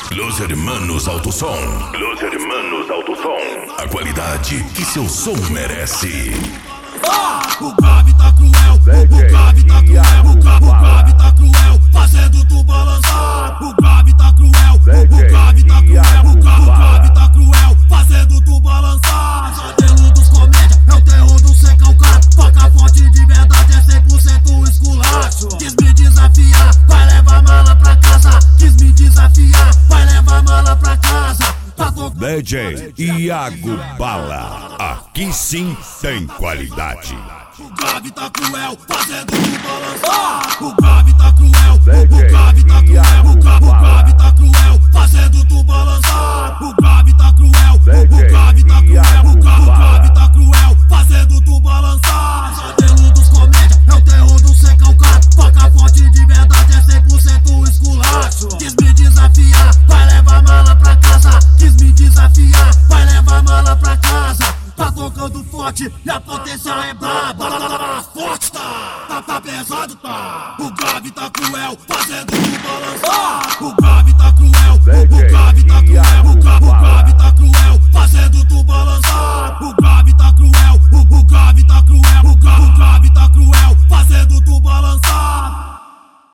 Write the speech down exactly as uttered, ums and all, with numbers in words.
Los Hermanos Autosom. Los Hermanos Autosom. A qualidade que seu som merece. Ah, o Gabi tá cruel, o Gabi tá cruel, o Gabi, o Gabi tá cruel, fazendo tu balançar. O Gabi tá cruel, o Gabi tá cruel, o Gabi, o Gabi tá cruel, fazendo tu balançar. Modelo dos comédia, é o terror do sem calcar. Faca forte de verdade, é cem por cento esculacho. Quis me desafiar, vai levar mala pra casa. Quis me desafiar, vai levar mala pra casa. Tá tocando D J Iago Bala. Aqui sim tem qualidade. O Gabi tá cruel, fazendo tu balançar. O Gabi tá cruel, o Gabi tá cruel, o Gabi, o Gabi tá cruel, fazendo tu balançar. O Gabi tá cruel, o Gabi tá cruel, o Gabi, o Gabi tá cruel, fazendo tu balançar. Modelo dos comédia, é o terror do sem calcar. Faca forte de verdade, é cem por cento esculacho. Quis me desafiar, vai levar mala pra casa. Quis me desafiar, vai levar mala pra casa. Tá tocando forte e a potência é braba. Forte tá, tá, tá pesado tá. O Gabi tá cruel, fazendo tu balançar. O Gabi